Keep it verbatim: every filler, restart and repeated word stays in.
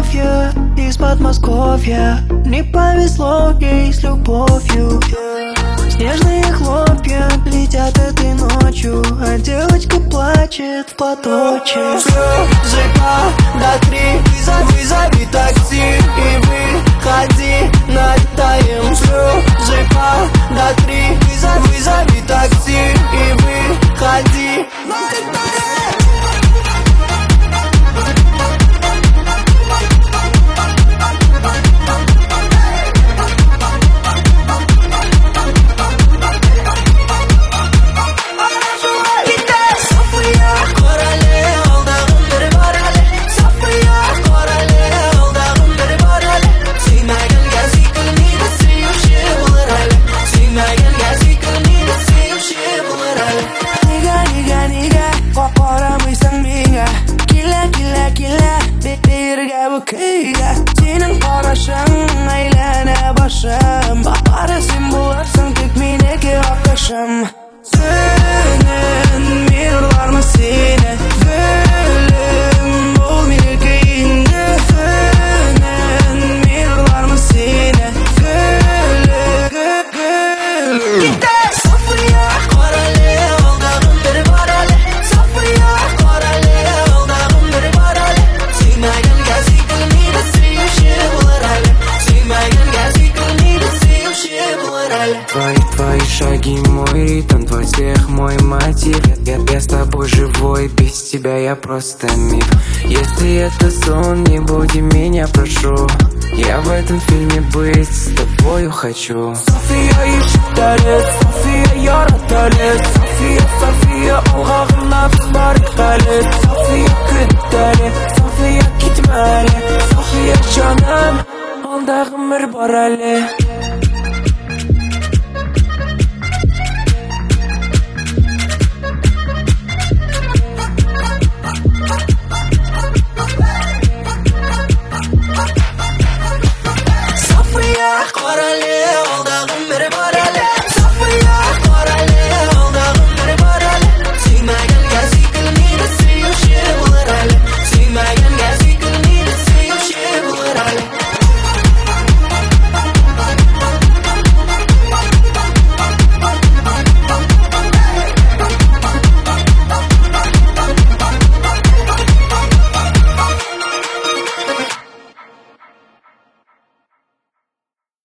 Софья из Подмосковья. Не повезло ей с любовью. Снежные хлопья летят этой ночью, а девочка плачет в платочек. Слезы до три, вызови такси и выходи на тайм. Слезы до три, вызови такси и выходи на тайм. Senin qarashing aylana boshim, Bahora sen bo'larsan tek meniki oqashim. Senin mirlarni seni Gülüm ol meniki endi. Senin mirlarni seni Gülüm, gülüm. Sofiya qorali oldag'im bir borali. Sofiya qorali oldag'im bir borali. Suymagan gaziklini sevishib bo'larali. Suymagan gaziklini sevishib bo'larali. Твои, твои шаги, мой ритм, твой смех, мой мотив. я, я, я с тобой живой, без тебя я просто миф. Если это сон, не буди меня, прошу. Я в этом фильме быть с тобою хочу. София ишеталет, София яраталет. София, София алгагына biz bariktalет. София күтталет, София kitmali. София жаным, алдагым bir bor әле.